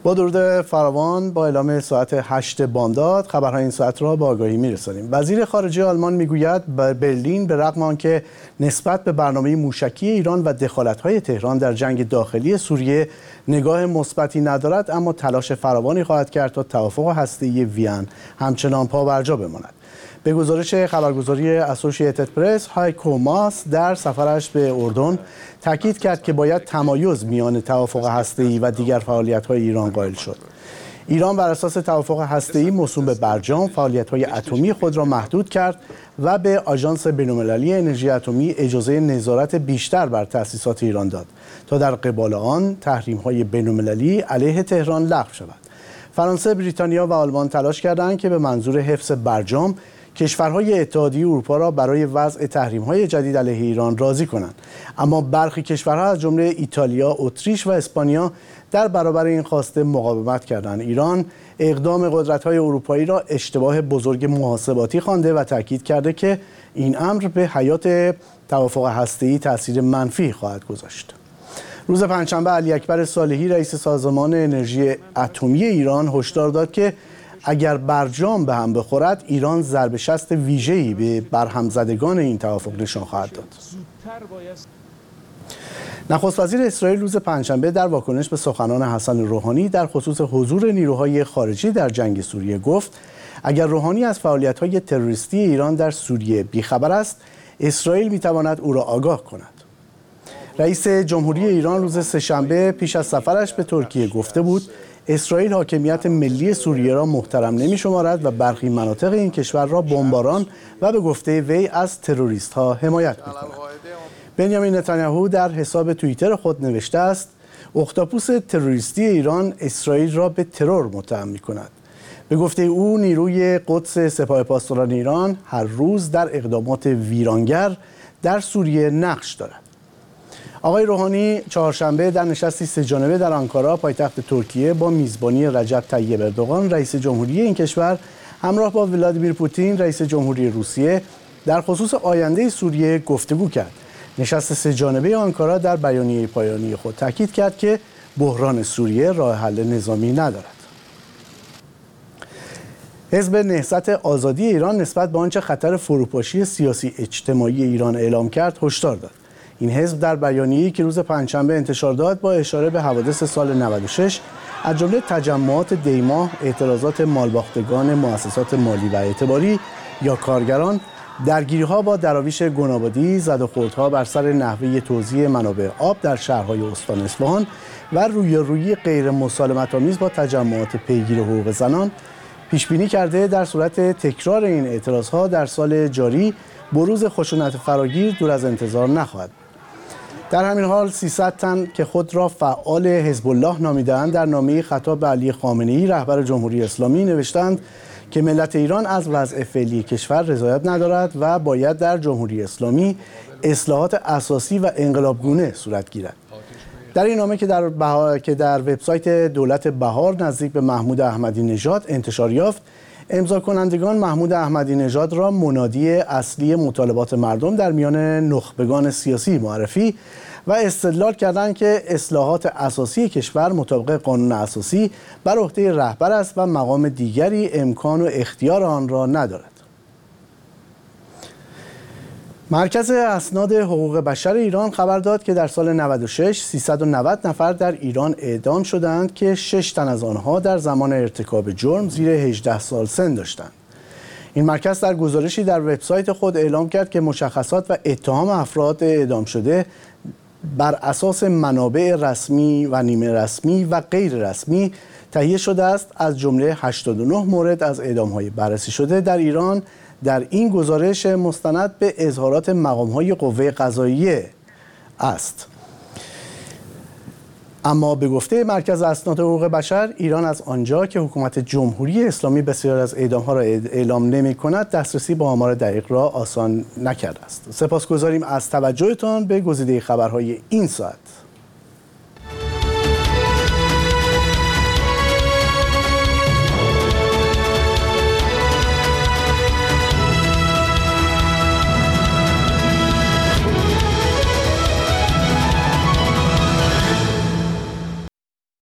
با درود فراوان، با اعلام ساعت 8 بامداد خبرهای این ساعت را با آگاهی میرسانیم. وزیر خارجه آلمان میگوید برلین به رغم آنکه نسبت به برنامه موشکی ایران و دخالت‌های تهران در جنگ داخلی سوریه نگاه مثبتی ندارد، اما تلاش فراوانی خواهد کرد تا توافق هسته‌ای وین همچنان پابرجا بماند. به گزارش خبرگزاری اسوسییتد پرس، هایکو ماس در سفرش به اردن تاکید کرد که باید تمایز میان توافق هسته‌ای و دیگر فعالیت‌های ایران قائل شد. ایران بر اساس توافق هسته‌ای موسوم به برجام فعالیت‌های اتمی خود را محدود کرد و به آژانس بین‌المللی انرژی اتمی اجازه نظارت بیشتر بر تأسیسات ایران داد تا در قبال آن تحریم‌های بین‌المللی علیه تهران لغو شود. فرانسه، بریتانیا و آلمان تلاش کردند که به منظور حفظ برجام کشورهای اتحادیه اروپا را برای وضع تحریم‌های جدید علیه ایران راضی کنند، اما برخی کشورها از جمله ایتالیا، اتریش و اسپانیا در برابر این خواسته مقاومت کردند. ایران اقدام قدرت‌های اروپایی را اشتباه بزرگ محاسباتی خوانده و تاکید کرده که این امر به حیات توافق هسته‌ای تأثیر منفی خواهد گذاشت. روز پنجشنبه علی اکبر صالحی رئیس سازمان انرژی اتمی ایران هشدار داد که اگر برجام به هم بخورد، ایران ضربه شست ویژه‌ای به برهم زدگان این توافق نشان خواهد داد. نخست وزیر اسرائیل روز پنجشنبه در واکنش به سخنان حسن روحانی در خصوص حضور نیروهای خارجی در جنگ سوریه گفت اگر روحانی از فعالیت‌های تروریستی ایران در سوریه بیخبر است، اسرائیل می‌تواند او را آگاه کند. رئیس جمهوری ایران روز سه‌شنبه پیش از سفرش به ترکیه گفته بود اسرائیل حاکمیت ملی سوریه را محترم نمی‌شمارد و برخی مناطق این کشور را بمباران و به گفته وی از تروریست‌ها حمایت می‌کند. بنیامین نتانیاهو در حساب توییتر خود نوشته است اختاپوس تروریستی ایران اسرائیل را به ترور متهم می‌کند. به گفته او نیروی قدس سپاه پاسداران ایران هر روز در اقدامات ویرانگر در سوریه نقش دارد. آقای روحانی چهارشنبه در نشستی سه‌جانبه در آنکارا پایتخت ترکیه با میزبانی رجب طیب اردوغان رئیس جمهوری این کشور همراه با ولادیمیر پوتین رئیس جمهوری روسیه در خصوص آینده سوریه گفتگو کرد. نشست سه‌جانبه آنکارا در بیانیه پایانی خود تاکید کرد که بحران سوریه راه حل نظامی ندارد. حزب نهضت آزادی ایران نسبت به آنچه خطر فروپاشی سیاسی اجتماعی ایران اعلام کرد هشدار داد. این حزب در بیانیه‌ای که روز پنجشنبه انتشار داد با اشاره به حوادث سال 96 از جمله تجمعات دیماه، اعتراضات مالباختگان مؤسسات مالی و اعتباری یا کارگران، درگیری‌ها با دراویش گنابادی، زدوخوردها بر سر نحوه توزیع منابع آب در شهرهای استان اصفهان و رویارویی غیر مسالمت‌آمیز با تجمعات پیگیر حقوق زنان پیشبینی کرده در صورت تکرار این اعتراضها در سال جاری بروز خشونت فراگیر دور از انتظار نخواهد. در همین حال 300 تن که خود را فعال حزب الله نامیده‌اند در نامه‌ای خطاب به علی خامنه‌ای رهبر جمهوری اسلامی نوشتند که ملت ایران از وضع فعلی کشور رضایت ندارد و باید در جمهوری اسلامی اصلاحات اساسی و انقلابگونه صورت گیرد. در این نامه که در وبسایت دولت بهار نزدیک به محمود احمدی نژاد انتشار یافت، امضا کنندگان محمود احمدی نژاد را منادی اصلی مطالبات مردم در میان نخبگان سیاسی معرفی و استدلال کردند که اصلاحات اساسی کشور مطابق قانون اساسی بر عهده رهبر است و مقام دیگری امکان و اختیار آن را ندارد. مرکز اسناد حقوق بشر ایران خبر داد که در سال 96 390 نفر در ایران اعدام شدند که 6 تن از آنها در زمان ارتکاب جرم زیر 18 سال سن داشتند. این مرکز در گزارشی در وبسایت خود اعلام کرد که مشخصات و اتهام افراد اعدام شده بر اساس منابع رسمی و نیمه رسمی و غیر رسمی تهیه شده است. از جمله 89 مورد از اعدام‌های بررسی شده در ایران در این گزارش مستند به اظهارات مقام‌های قوه قضاییه است. اما به گفته مرکز اسناد حقوق بشر، ایران از آنجا که حکومت جمهوری اسلامی بسیار از اعدام‌ها را اعلام نمی‌کند، دسترسی به آمار دقیق را آسان نکرده است. سپاسگزاریم از توجهتان به گزیده خبرهای این ساعت.